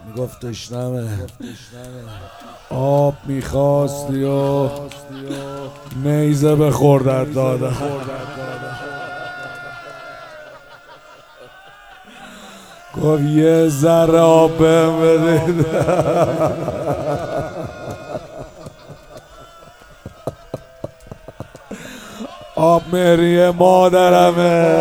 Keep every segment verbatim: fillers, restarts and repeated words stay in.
میگفت تشنمه آب میخواستی و نیزه به خوردت دادم. گفت یه ذره آب بهم بدید. آب مهریه مادرمه.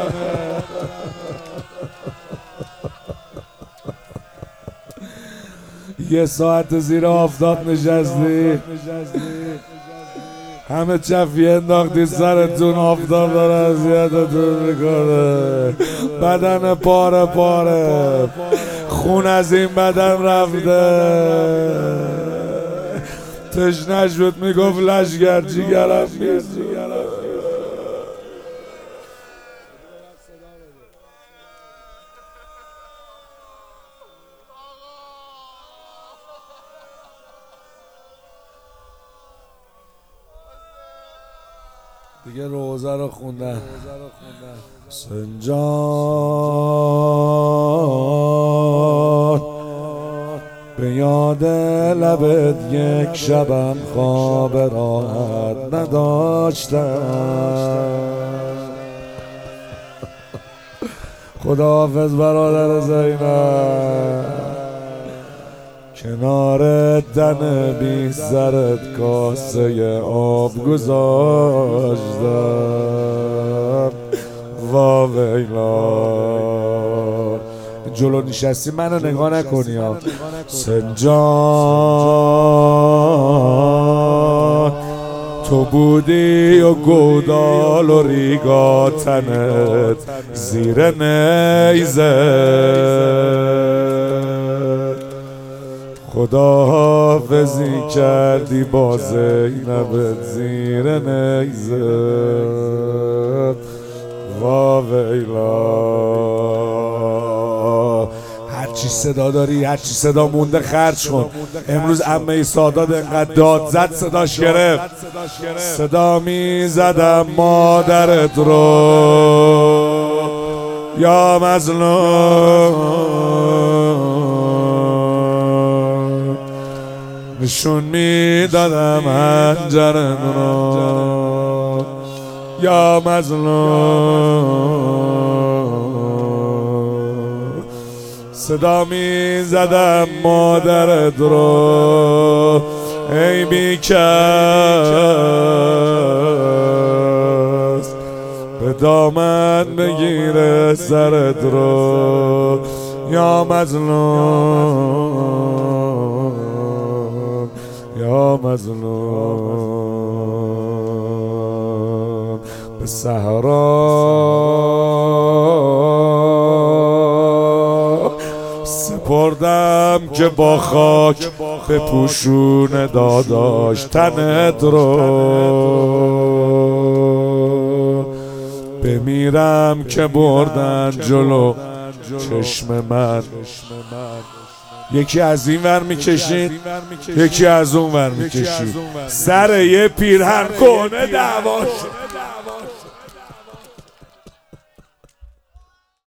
یه ساعت زیر آفتاب نشستی، همه چفی انداختی سرتون، آفتاب داره اذیتتون میکنه، بدن پاره پاره، خون از این بدن رفته، تشنه شد میگفت لشگر جیگرم میز. دیگه روزه رو خوندن. سنجان به یاد لبت یک شبم خواب راحت نداشتم. خداحافظ برادر زینب، کنار دن بی سرت کاسه آب گذاشتم. وا ویلا جلو نشستی منو نگاه نکنی ها. سنجان تو بودی و گودال و ریگا تنت زیر نیزه، خداحافظی کردی با زینبت زیر نیزه. وا ویلا هرچی صدا داری، هرچی صدا مونده خرج کن. امروز عمه سادات انقدر داد زد صداش گرفت. صدا می زدم مادرت رو یا مظلوم، نشون می دادم هنجرت رو یا مظلوم، صدا می زدم مادرت رو ای بیکس به دامن بگیره سرت رو یا مظلوم یا مظلوم. به صحرا سپردم که با خاک به پوشون داداش تنت رو، بمیرم که بردن جلو چشم من. یکی از این ور میکشید، یکی از اون ور میکشید، سر یه پیرهن کنه دعوا شد.